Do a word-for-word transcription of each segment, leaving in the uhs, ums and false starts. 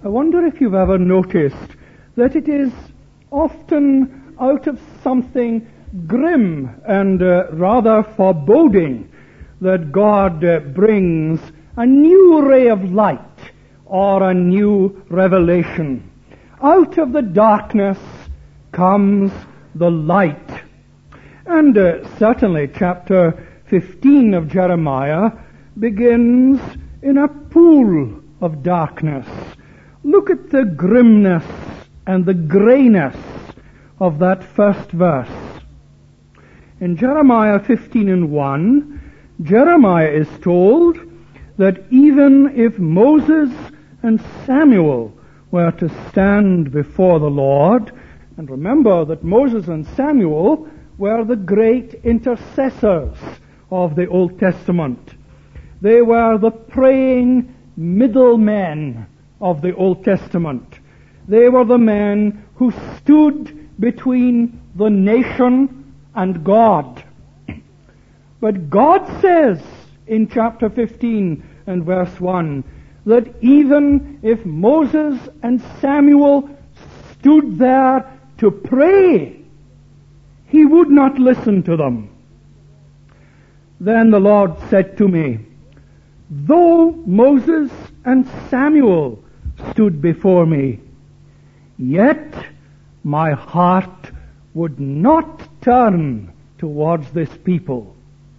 I wonder if you've ever noticed that it is often out of something grim and uh, rather foreboding that God uh, brings a new ray of light or a new revelation. Out of the darkness comes the light. And uh, certainly chapter fifteen of Jeremiah begins in a pool of darkness. Look at the grimness and the greyness of that first verse. In Jeremiah fifteen and one, Jeremiah is told that even if Moses and Samuel were to stand before the Lord, and remember that Moses and Samuel were the great intercessors of the Old Testament. They were the praying middlemen of the Old Testament. They were the men who stood between the nation and God. But God says in chapter fifteen and verse one that even if Moses and Samuel stood there to pray, he would not listen to them. Then the Lord said to me, though Moses and Samuel stood before me, yet my heart would not turn towards this people.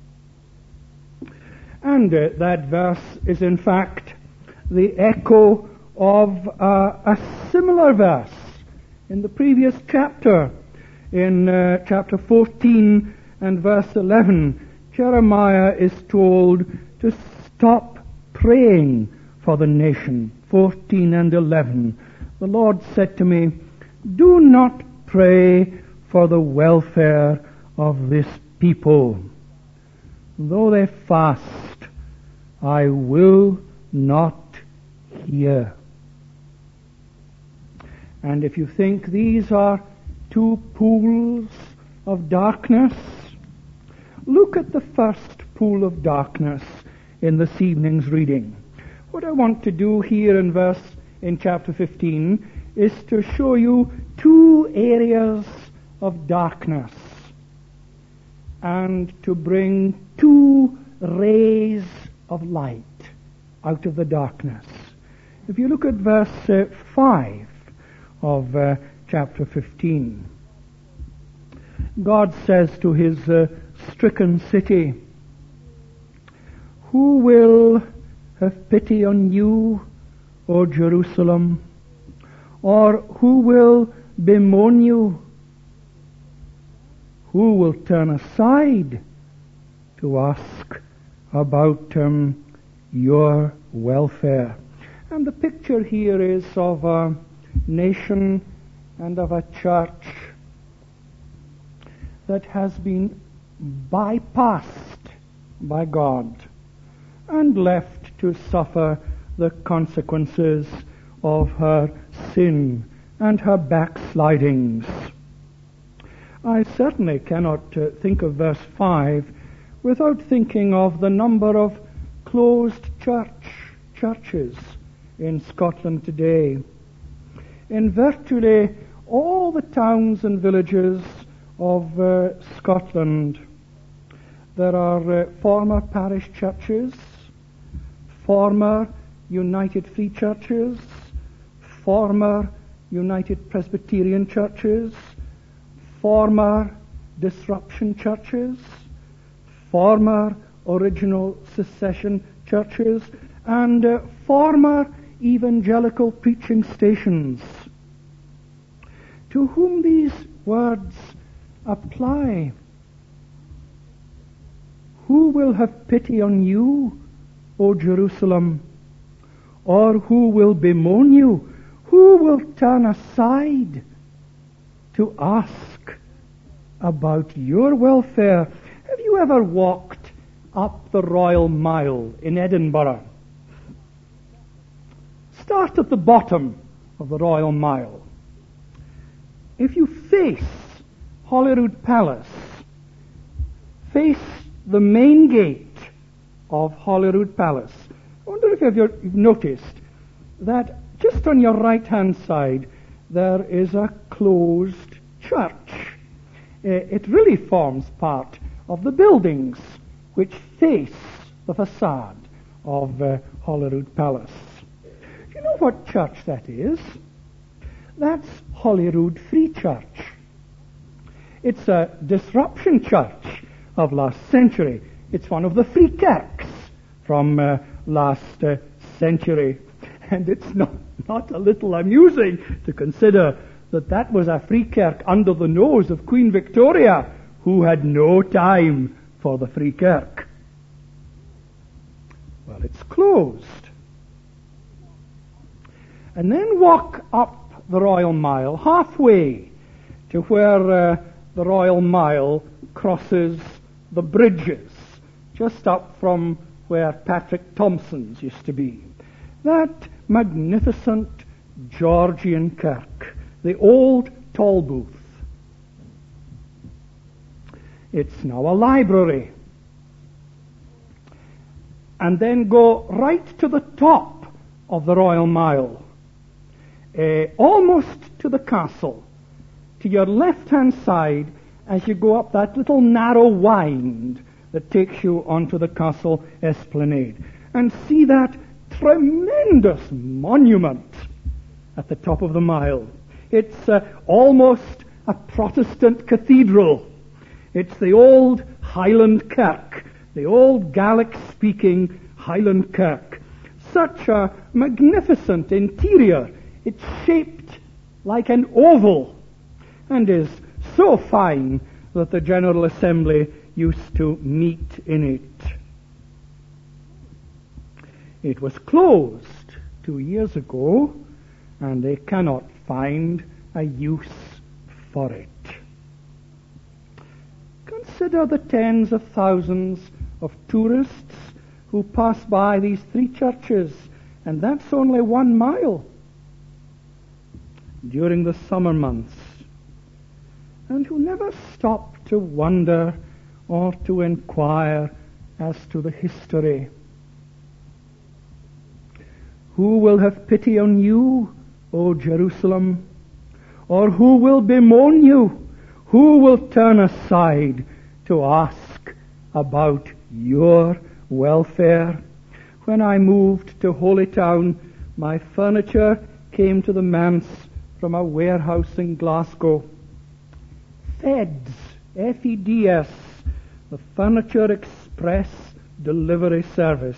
And uh, that verse is in fact the echo of uh, a similar verse in the previous chapter. In uh, chapter fourteen and verse eleven, Jeremiah is told to stop praying for the nation. fourteen and eleven. The Lord said to me, do not pray for the welfare of this people. Though they fast, I will not hear. And if you think these are two pools of darkness, look at the first pool of darkness in this evening's reading. What I want to do here in verse in chapter fifteen is to show you two areas of darkness and to bring two rays of light out of the darkness. If you look at verse uh, five of uh, chapter fifteen, God says to his uh, stricken city, who will have pity on you, O Jerusalem? Or who will bemoan you? Who will turn aside to ask about um, your welfare? And the picture here is of a nation and of a church that has been bypassed by God and left to suffer the consequences of her sin and her backslidings. I certainly cannot uh, think of verse five without thinking of the number of closed church churches in Scotland today. In virtually all the towns and villages of uh, Scotland, there are uh, former parish churches, former United Free Churches, former United Presbyterian Churches, former Disruption Churches, former Original Secession Churches, and uh, former evangelical preaching stations. To whom these words apply? Who will have pity on you, O Jerusalem? Or who will bemoan you? Who will turn aside to ask about your welfare? Have you ever walked up the Royal Mile in Edinburgh? Start at the bottom of the Royal Mile. If you face Holyrood Palace, face the main gate of Holyrood Palace, I wonder if you've noticed that just on your right-hand side, there is a closed church. Uh, it really forms part of the buildings which face the facade of uh, Holyrood Palace. Do you know what church that is? That's Holyrood Free Church. It's a disruption church of last century. It's one of the free kirks from uh, last uh, century. And it's not, not a little amusing to consider that that was a free kirk under the nose of Queen Victoria, who had no time for the free kirk. Well, it's closed. And then walk up the Royal Mile halfway to where uh, the Royal Mile crosses the bridges, just up from where Patrick Thompson's used to be. That magnificent Georgian kirk, the old Tolbooth. It's now a library. And then go right to the top of the Royal Mile, uh, almost to the castle, to your left-hand side as you go up that little narrow wind that takes you onto the castle esplanade, and see that tremendous monument at the top of the mile. It's uh, almost a Protestant cathedral. It's the old Highland Kirk, the old Gaelic-speaking Highland Kirk. Such a magnificent interior. It's shaped like an oval and is so fine that the General Assembly used to meet in it. It was closed two years ago, and they cannot find a use for it. Consider the tens of thousands of tourists who pass by these three churches, and that's only one mile during the summer months, and who never stop to wonder or to inquire as to the history. Who will have pity on you, O Jerusalem? Or who will bemoan you? Who will turn aside to ask about your welfare? When I moved to Holytown, my furniture came to the manse from a warehouse in Glasgow. Feds, F E D S, the Furniture Express Delivery Service.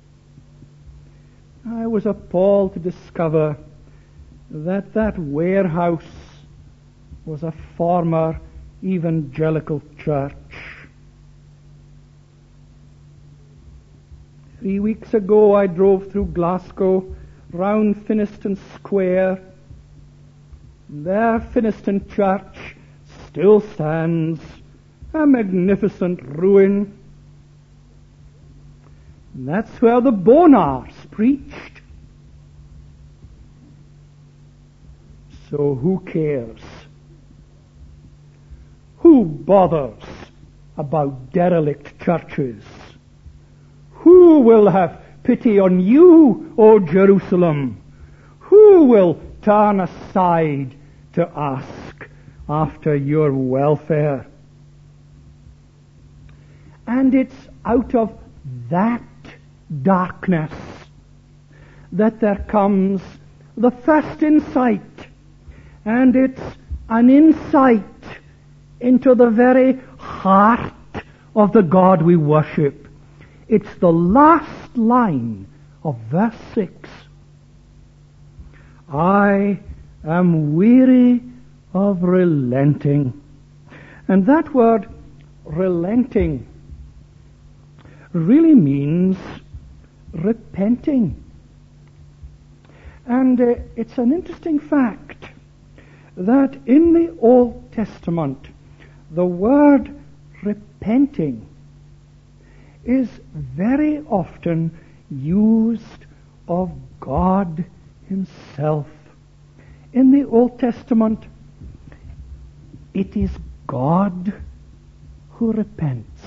I was appalled to discover that that warehouse was a former evangelical church. Three weeks ago I drove through Glasgow, round Finiston Square. There Finiston Church still stands, a magnificent ruin. And that's where the Bonars preached. So who cares? Who bothers about derelict churches? Who will have pity on you, O Jerusalem? Who will turn aside to ask after your welfare? And it's out of that darkness that there comes the first insight, and it's an insight into the very heart of the God we worship. It's the last line of verse six. I am weary of relenting. And that word relenting really means repenting. And uh, it's an interesting fact that in the Old Testament, the word repenting is very often used of God Himself. In the Old Testament, it is God who repents.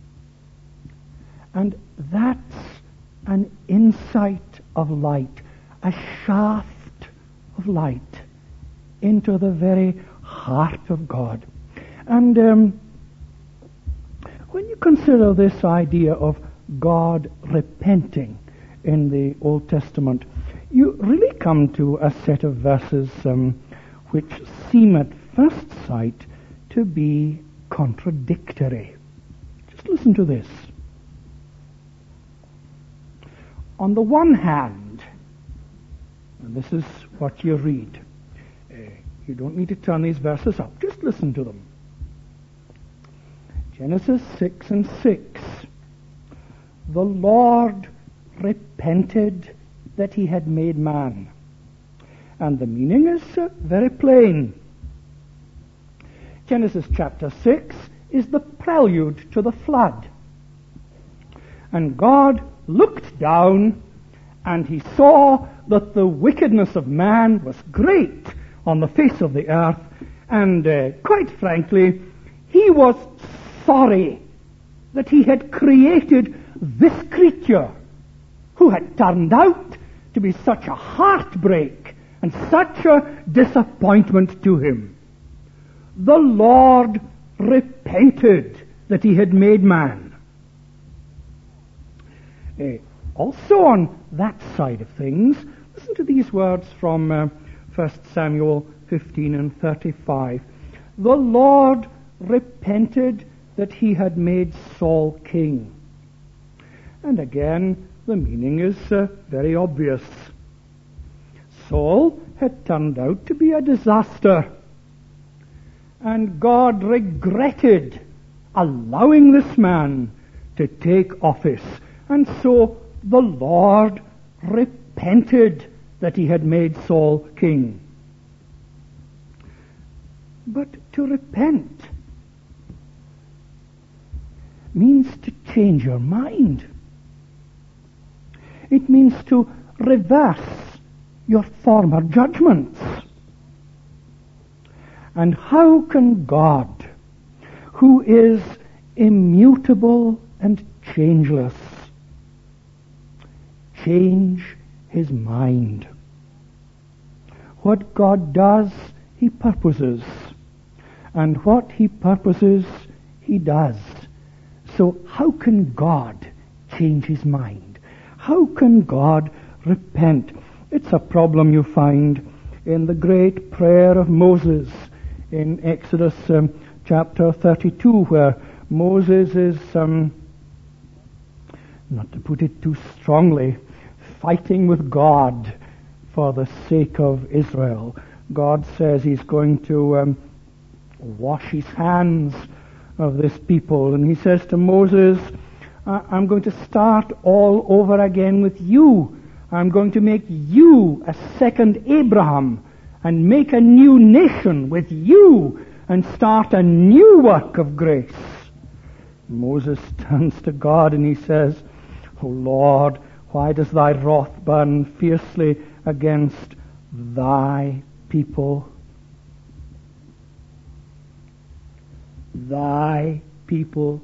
And that's an insight of light, a shaft of light into the very heart of God. And um, when you consider this idea of God repenting in the Old Testament, you really come to a set of verses um, which seem at first sight to be contradictory. Just listen to this. On the one hand, and this is what you read, uh, you don't need to turn these verses up, just listen to them. Genesis six and six. The Lord repented that he had made man. And the meaning is uh, very plain. Genesis chapter six is the prelude to the flood. And God looked down and he saw that the wickedness of man was great on the face of the earth, and uh, quite frankly, he was sorry that he had created this creature who had turned out to be such a heartbreak and such a disappointment to him. The Lord repented that he had made man. Uh, also on that side of things, listen to these words from uh, First Samuel fifteen and thirty-five. The Lord repented that he had made Saul king. And again, the meaning is uh, very obvious. Saul had turned out to be a disaster, and God regretted allowing this man to take office. And so the Lord repented that he had made Saul king. But to repent means to change your mind. It means to reverse your former judgments. And how can God, who is immutable and changeless, change his mind? What God does, he purposes. And what he purposes, he does. So how can God change his mind? How can God repent? It's a problem you find in the great prayer of Moses in Exodus um, chapter thirty-two, where Moses is, um, not to put it too strongly, fighting with God for the sake of Israel. God says he's going to um, wash his hands of this people, and he says to Moses, I'm going to start all over again with you. I'm going to make you a second Abraham and make a new nation with you and start a new work of grace. Moses turns to God and he says, O Lord, why does thy wrath burn fiercely against thy people? Thy people.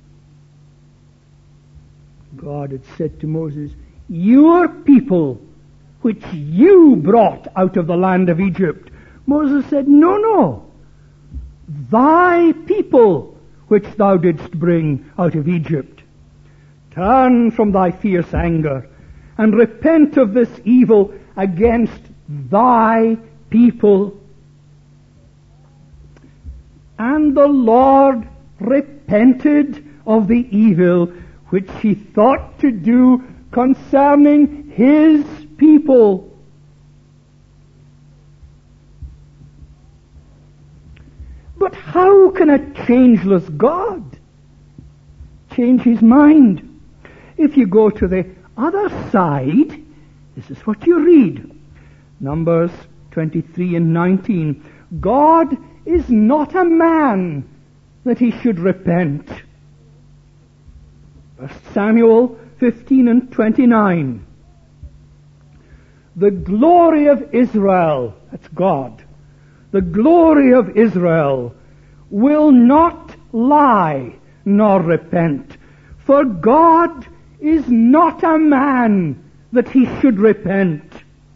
God had said to Moses, your people, which you brought out of the land of Egypt. Moses said, no, no. Thy people, which thou didst bring out of Egypt. Turn from thy fierce anger and repent of this evil against thy people. And the Lord repented of the evil which he thought to do concerning his people. But how can a changeless God change his mind? If you go to the other side, this is what you read. Numbers twenty-three and nineteen. God is not a man that he should repent. First Samuel fifteen and twenty-nine. The glory of Israel, that's God, the glory of Israel will not lie nor repent. For God is not a man that he should repent.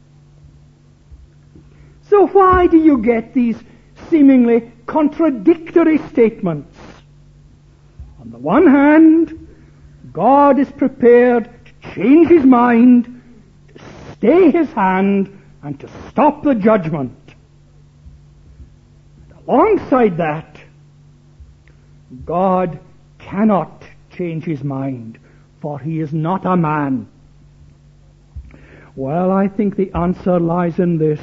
So why do you get these seemingly contradictory statements? On the one hand, God is prepared to change his mind, to stay his hand, and to stop the judgment. Alongside that, God cannot change his mind, for he is not a man. Well, I think the answer lies in this,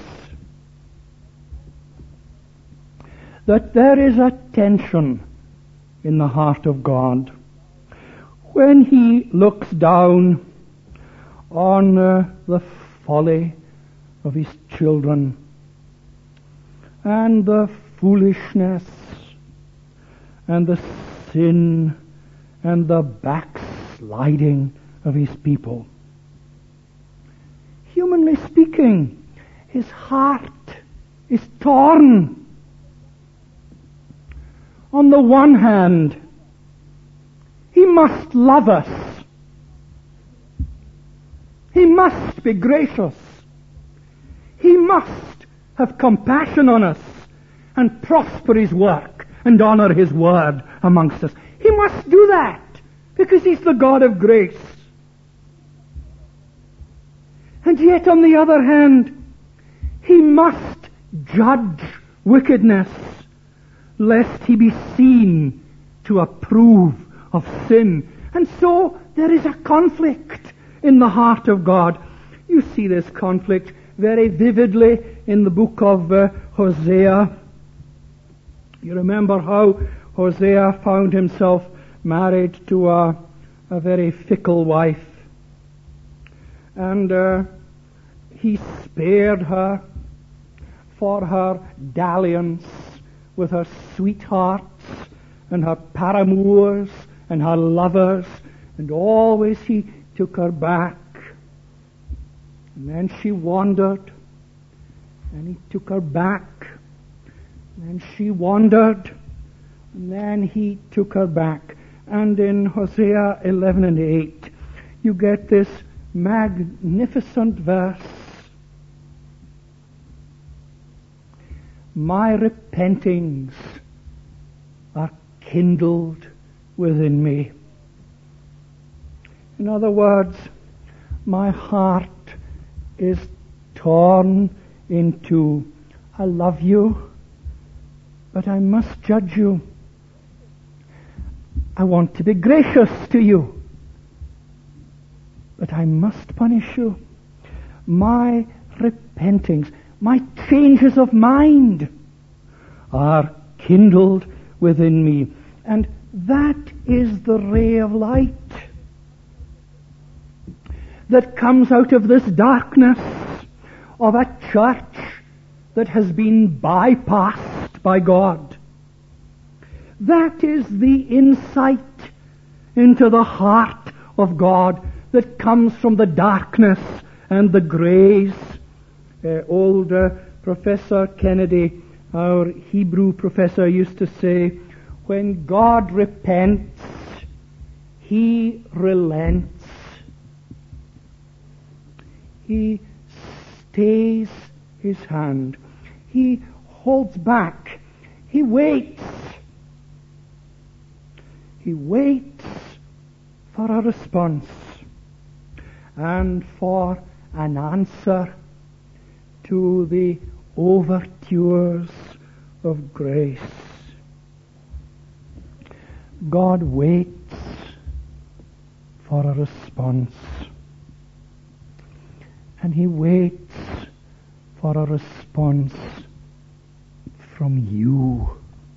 that there is a tension in the heart of God when he looks down on uh, the folly of his children and the foolishness and the sin and the backsliding of his people. Humanly speaking, his heart is torn. On the one hand, he must love us. He must be gracious. He must have compassion on us and prosper his work and honor his word amongst us. He must do that because he's the God of grace. And yet, on the other hand, he must judge wickedness, lest he be seen to approve of sin. And so there is a conflict in the heart of God. You see this conflict very vividly in the book of uh, Hosea. You remember how Hosea found himself married to a, a very fickle wife. And uh, he spared her for her dalliance with her sweethearts and her paramours and her lovers, and always he took her back. And then she wandered, and he took her back. And then she wandered, and then he took her back. And in Hosea eleven and eight, you get this magnificent verse. My repentings are kindled within me. In other words, my heart is torn into, I love you, but I must judge you. I want to be gracious to you, but I must punish you. My repentings, my changes of mind are kindled within me. And that is the ray of light that comes out of this darkness of a church that has been bypassed by God. That is the insight into the heart of God that comes from the darkness and the grays. Uh, old uh, Professor Kennedy, our Hebrew professor, used to say, when God repents, he relents. He stays his hand. He holds back. He waits. He waits for a response and for an answer to the overtures of grace. God waits for a response. And he waits for a response from you.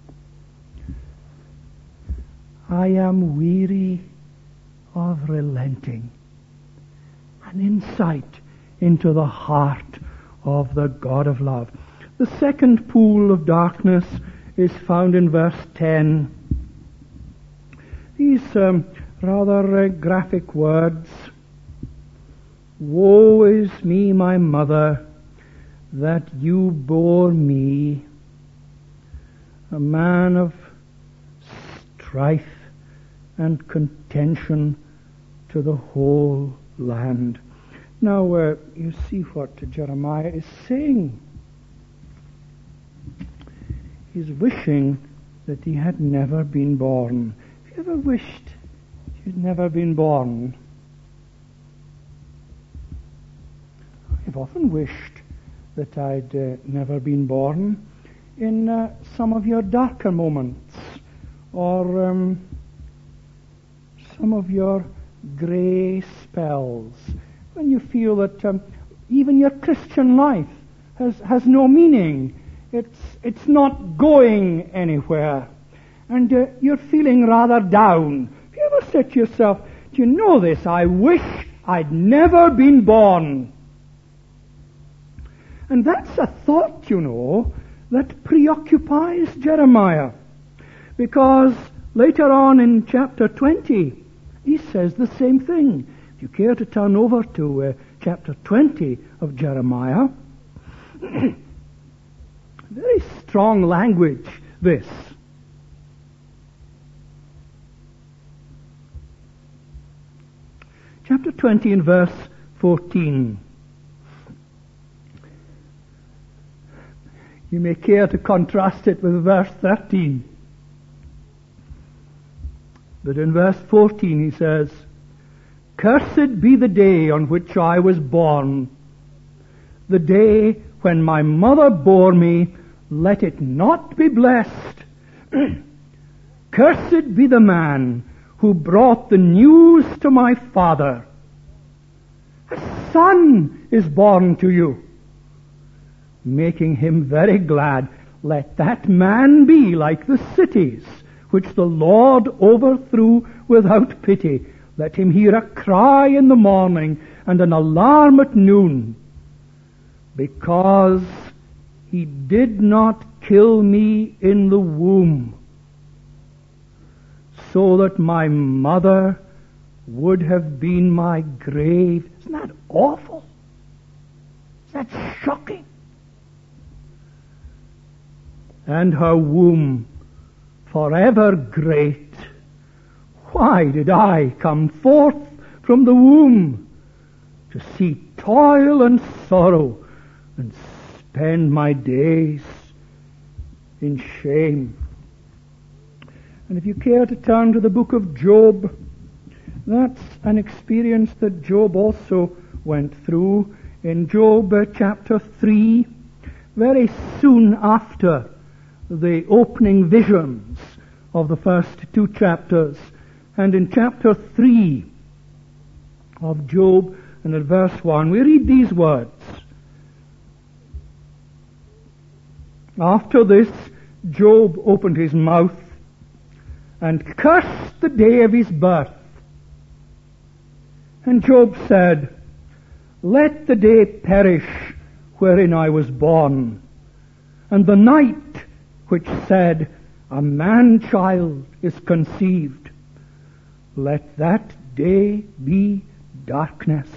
I am weary of relenting. An insight into the heart of the God of love. The second pool of darkness is found in verse ten. These um, rather uh, graphic words. Woe is me, my mother, that you bore me, a man of strife and contention to the whole land. Now, uh, you see what Jeremiah is saying. He's wishing that he had never been born. Have you ever wished you'd never been born? I've often wished that I'd uh, never been born in uh, some of your darker moments, or um, some of your grey spells, when you feel that um, even your Christian life has, has no meaning. It's, it's not going anywhere. And uh, you're feeling rather down. Have you ever said to yourself, do you know this? I wish I'd never been born. And that's a thought, you know, that preoccupies Jeremiah. Because later on in chapter twenty, he says the same thing. If you care to turn over to uh, chapter twenty of Jeremiah, very strong language, this. Chapter twenty and verse fourteen. You may care to contrast it with verse thirteen. But in verse fourteen he says, "Cursed be the day on which I was born, the day when my mother bore me, let it not be blessed. Cursed be the man who brought the news to my father. A son is born to you," making him very glad. Let that man be like the cities which the Lord overthrew without pity. Let him hear a cry in the morning and an alarm at noon, because he did not kill me in the womb, so that my mother would have been my grave. Isn't that awful? Isn't that shocking? And her womb forever great. Why did I come forth from the womb to see toil and sorrow and spend my days in shame? And if you care to turn to the book of Job, that's an experience that Job also went through in Job uh, chapter three, very soon after the opening visions of the first two chapters. And in chapter three of Job, and at verse one, we read these words. After this, Job opened his mouth and cursed the day of his birth. And Job said, "Let the day perish wherein I was born, and the night which said, a man-child is conceived. Let that day be darkness.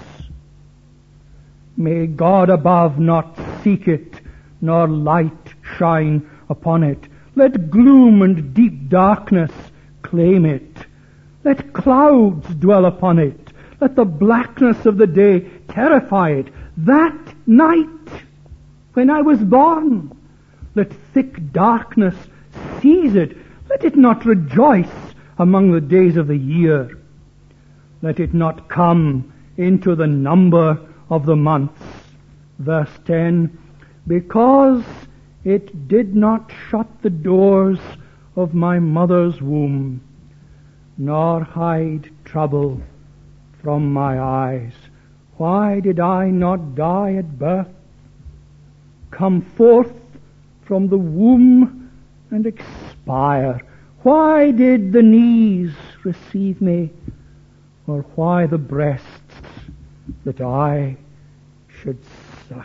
May God above not seek it, nor light shine upon it. Let gloom and deep darkness claim it. Let clouds dwell upon it. Let the blackness of the day terrify it. That night when I was born, let thick darkness seize it. Let it not rejoice among the days of the year. Let it not come into the number of the months." Verse ten, "Because it did not shut the doors of my mother's womb, nor hide trouble from my eyes. Why did I not die at birth, come forth from the womb and expire? Why did the knees receive me, or why the breasts that I should suck?"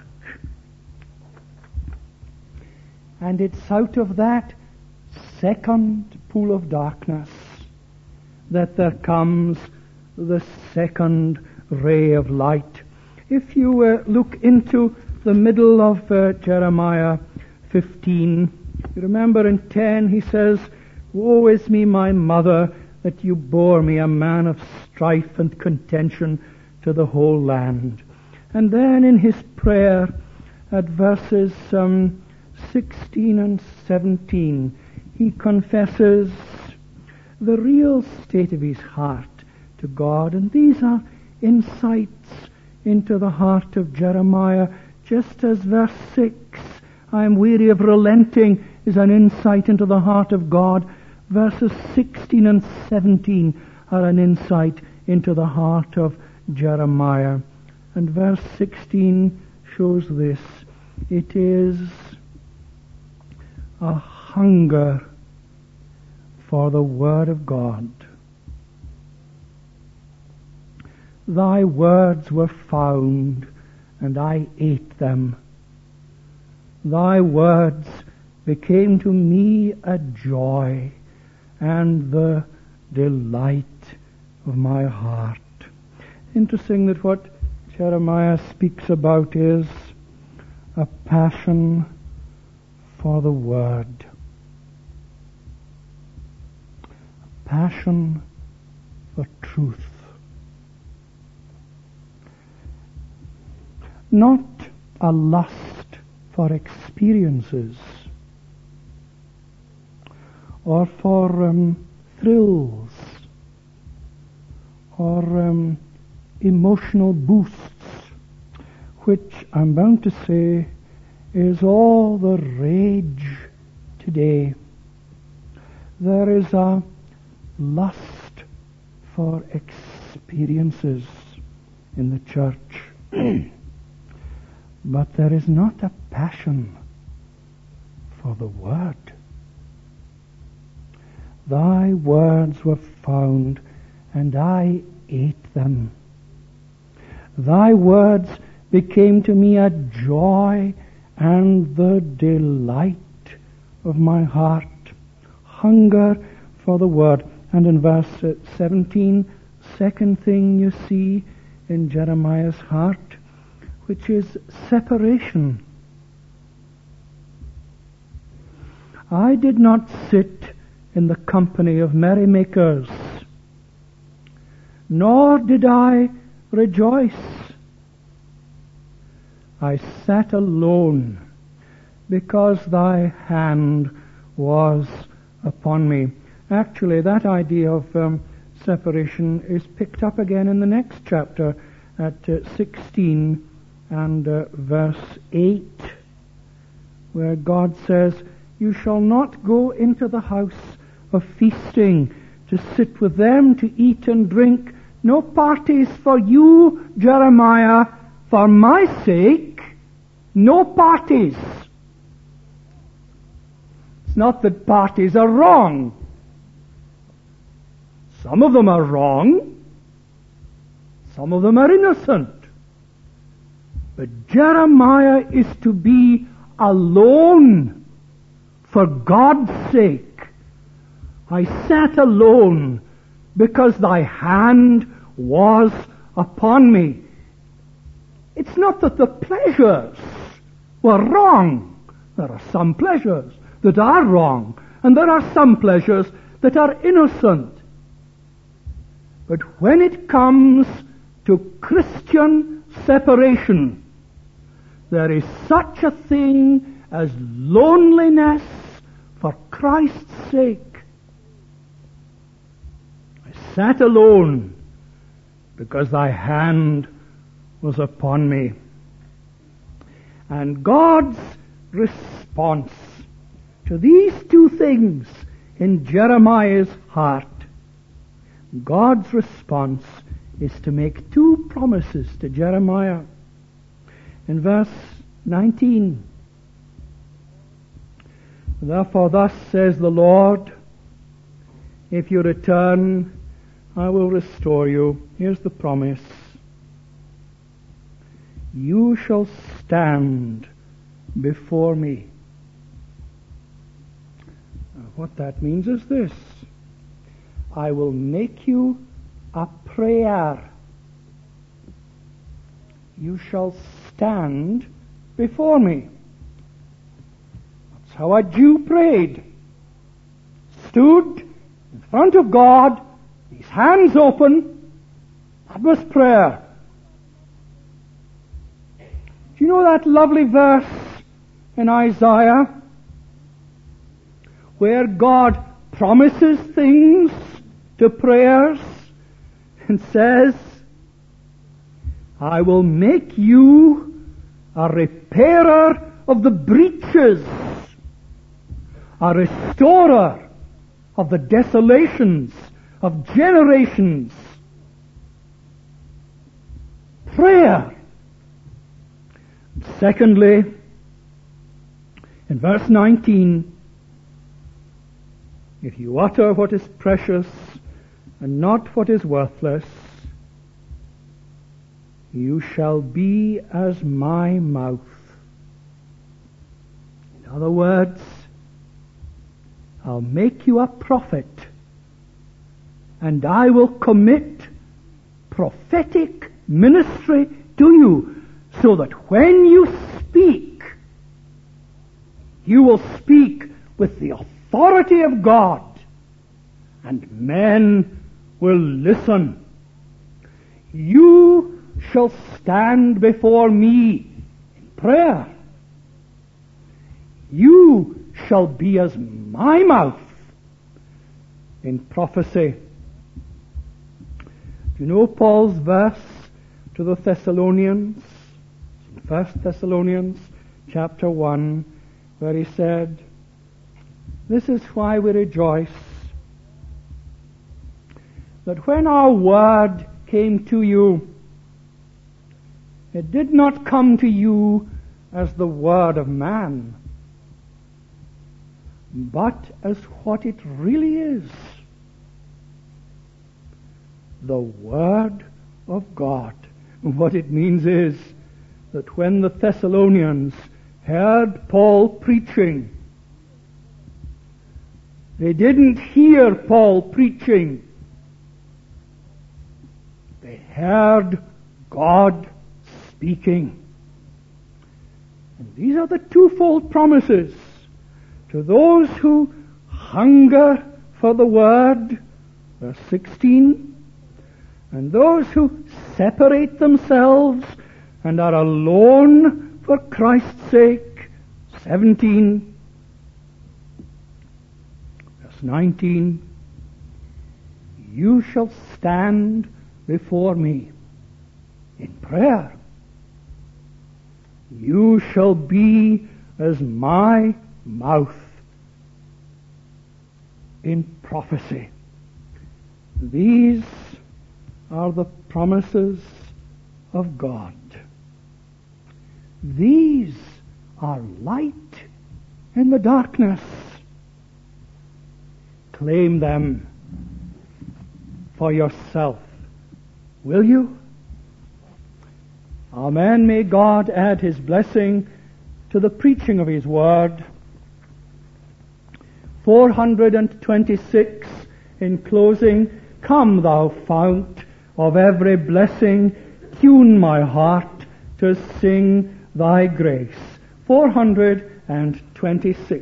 And it's out of that second pool of darkness that there comes the second ray of light. If you uh, look into the middle of uh, Jeremiah fifteen, you remember in ten he says, "Woe is me, my mother, that you bore me, a man of strife and contention, to the whole land." And then in his prayer at verses um, sixteen and seventeen, he confesses the real state of his heart to God. And these are insights into the heart of Jeremiah, just as verse six, I am weary of relenting, is an insight into the heart of God. Verses sixteen and seventeen are an insight into the heart of Jeremiah. And verse sixteen shows this. It is a hunger for the Word of God. Thy words were found, and I ate them. Thy words became to me a joy and the delight of my heart. Interesting that what Jeremiah speaks about is a passion for the Word. A passion for truth. Not a lust for experiences or for um, thrills or um, emotional boosts, which I'm bound to say is all the rage today. There is a lust for experiences in the church. But there is not a passion for the Word. Thy words were found, and I ate them. Thy words became to me a joy and the delight of my heart. Hunger for the Word. And in verse seventeen, second thing you see in Jeremiah's heart, which is separation. I did not sit in the company of merrymakers, nor did I rejoice. I sat alone, because thy hand was upon me. Actually, that idea of um, separation is picked up again in the next chapter at uh, sixteen and uh, verse eight, where God says, you shall not go into the house of feasting to sit with them to eat and drink. No parties for you, Jeremiah, for my sake. No parties. It's not that parties are wrong. Some of them are wrong. Some of them are innocent. But Jeremiah is to be alone for God's sake. I sat alone because thy hand was upon me. It's not that the pleasures were wrong. There are some pleasures that are wrong, and there are some pleasures that are innocent. But when it comes to Christian separation, there is such a thing as loneliness for Christ's sake. I sat alone because thy hand was upon me. And God's response to these two things in Jeremiah's heart, God's response is to make two promises to Jeremiah. In verse nineteen, therefore thus says the Lord, if you return, I will restore you. Here's the promise. You shall stand before me. Now, what that means is this. I will make you a prayer. You shall stand before me. That's how a Jew prayed. Stood in front of God, his hands open. That was prayer. Do you know that lovely verse in Isaiah where God promises things to prayers and says, I will make you a repairer of the breaches, a restorer of the desolations of generations. Prayer. Secondly, in verse nineteen, if you utter what is precious and not what is worthless, you shall be as my mouth. In other words, I'll make you a prophet, and I will commit prophetic ministry to you, so that when you speak, you will speak with the authority of God, and men will listen. You shall stand before me in prayer. You shall be as my mouth in prophecy. Do you know Paul's verse to the Thessalonians? First Thessalonians chapter one, where he said, this is why we rejoice, that when our word came to you, it did not come to you as the word of man, but as what it really is, the Word of God. And what it means is that when the Thessalonians heard Paul preaching, they didn't hear Paul preaching. They heard God speaking. And these are the twofold promises to those who hunger for the Word, verse sixteen, and those who separate themselves and are alone for Christ's sake, seventeen. Verse nineteen, you shall stand before me in prayer. You shall be as my mouth in prophecy. These are the promises of God. These are light in the darkness. Claim them for yourself, will you? Amen. May God add His blessing to the preaching of His Word. four hundred twenty-six, in closing, come thou fount of every blessing, tune my heart to sing thy grace. four hundred twenty-six.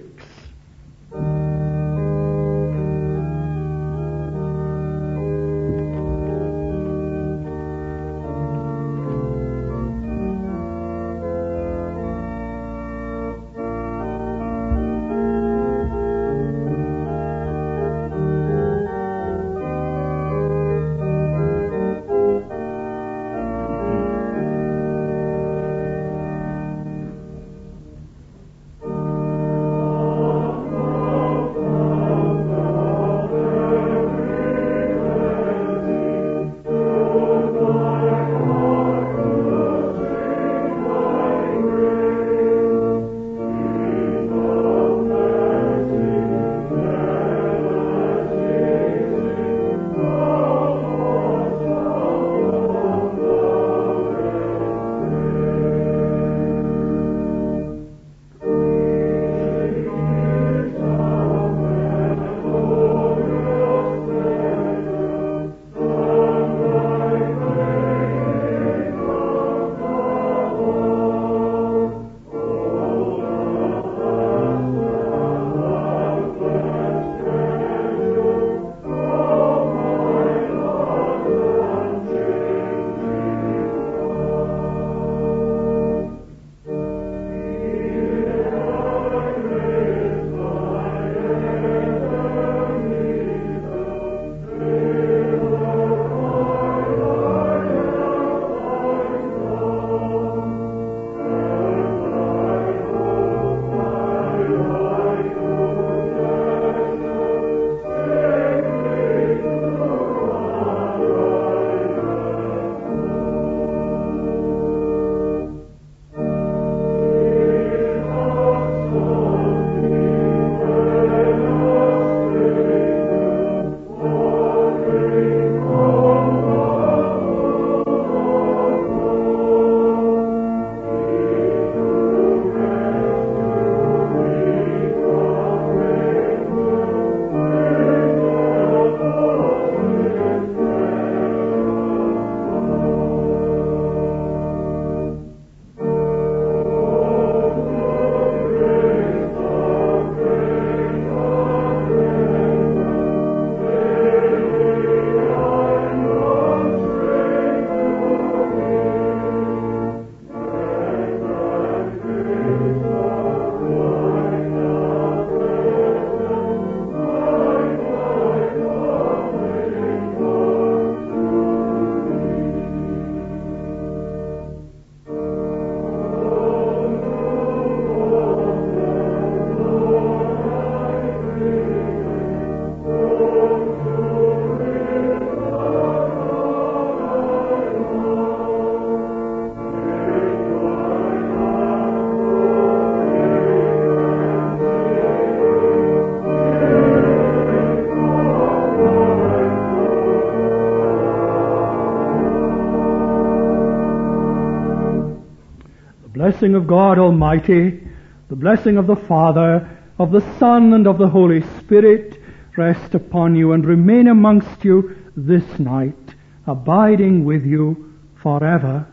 blessing of God Almighty, the blessing of the Father, of the Son, and of the Holy Spirit rest upon you and remain amongst you this night, abiding with you forever.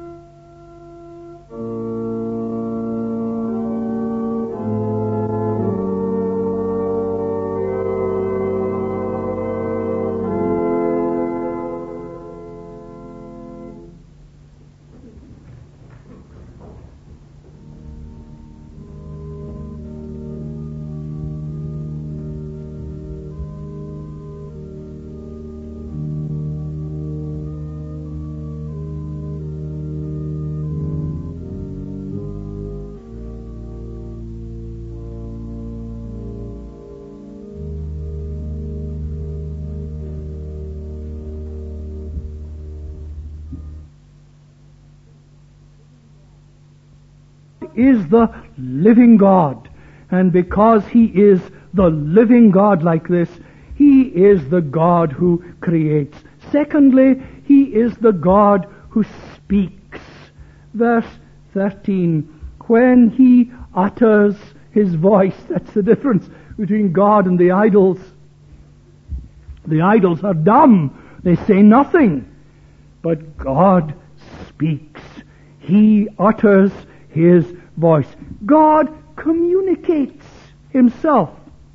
Is the living God, and because He is the living God like this, He is the God who creates. Secondly, He is the God who speaks. Verse thirteen, when He utters His voice, that's the difference between God and the idols. The idols are dumb, they say nothing, but God speaks. He utters His voice. God communicates Himself.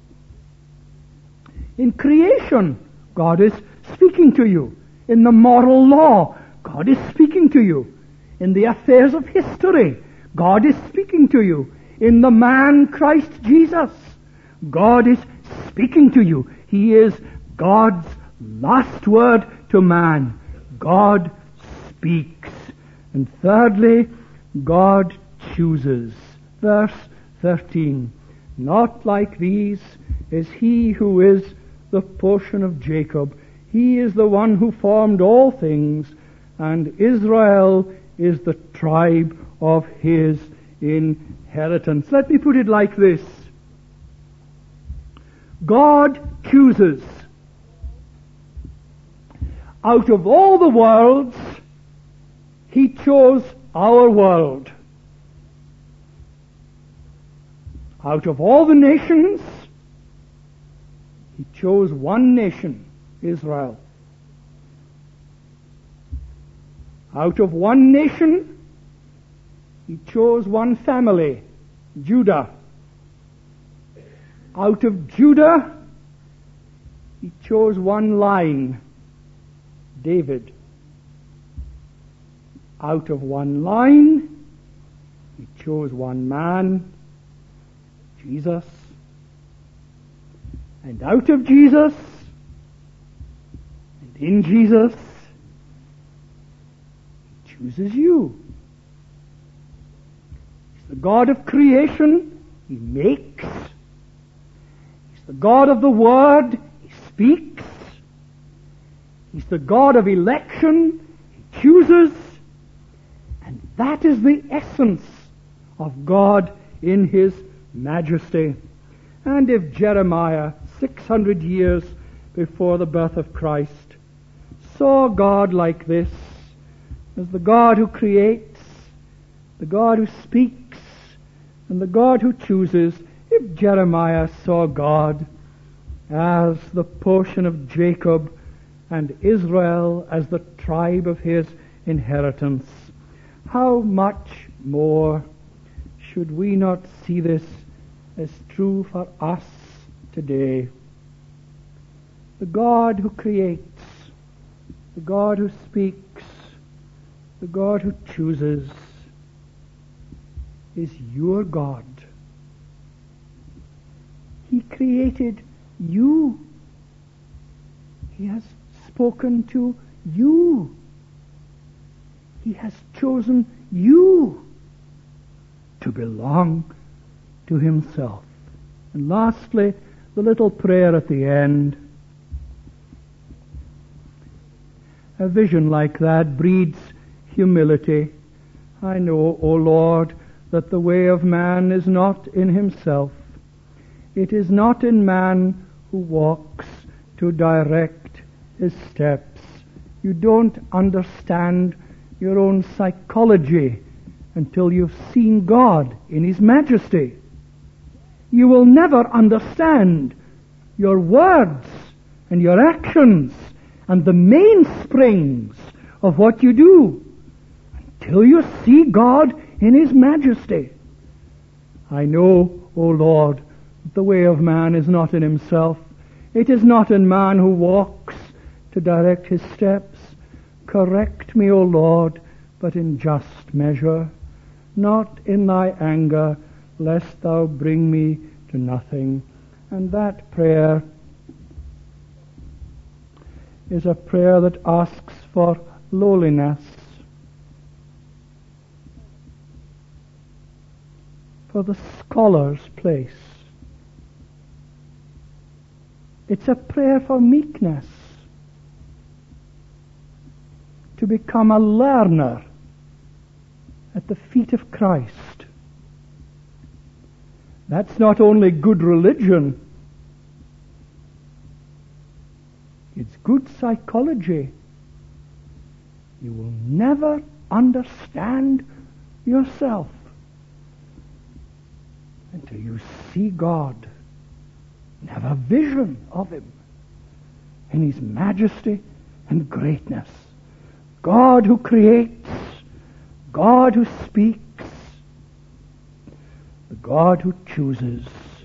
In creation, God is speaking to you. In the moral law, God is speaking to you. In the affairs of history, God is speaking to you. In the man Christ Jesus, God is speaking to you. He is God's last word to man. God speaks. And thirdly, God chooses. Verse thirteen, not like these is He who is the portion of Jacob. He is the one who formed all things, and Israel is the tribe of His inheritance. Let me put it like this. God chooses. Out of all the worlds, He chose our world. Out of all the nations, He chose one nation, Israel. Out of one nation, He chose one family, Judah. Out of Judah, He chose one line, David. Out of one line, He chose one man, Jesus. And out of Jesus, and in Jesus, He chooses you. He's the God of creation. He makes. He's the God of the Word. He speaks. He's the God of election. He chooses. And that is the essence of God in His majesty. And if Jeremiah, six hundred years before the birth of Christ, saw God like this, as the God who creates, the God who speaks, and the God who chooses, if Jeremiah saw God as the portion of Jacob and Israel as the tribe of His inheritance, how much more should we not see this as true for us today? The God who creates, the God who speaks, the God who chooses is your God. He created you. He has spoken to you. He has chosen you to belong to Himself. And lastly, the little prayer at the end. A vision like that breeds humility. I know, O Lord, that the way of man is not in himself. It is not in man who walks to direct his steps. You don't understand your own psychology until you've seen God in His majesty. You will never understand your words and your actions and the mainsprings of what you do until you see God in His majesty. I know, O Lord, that the way of man is not in himself. It is not in man who walks to direct his steps. Correct me, O Lord, but in just measure, not in thy anger, lest thou bring me to nothing. And that prayer is a prayer that asks for lowliness, for the scholar's place. It's a prayer for meekness, to become a learner at the feet of Christ. That's not only good religion, it's good psychology. You will never understand yourself until you see God and have a vision of Him in His majesty and greatness. God who creates, God who speaks, the God who chooses.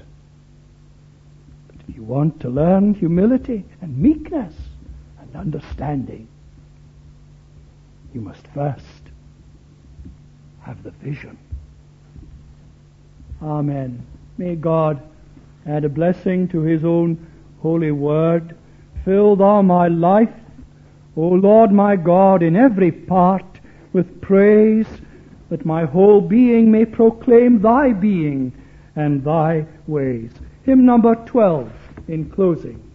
But if you want to learn humility and meekness and understanding, you must first have the vision. Amen. May God add a blessing to His own holy word. Fill thou my life, O Lord my God, in every part with praise, that my whole being may proclaim thy being and thy ways. Hymn number twelve in closing.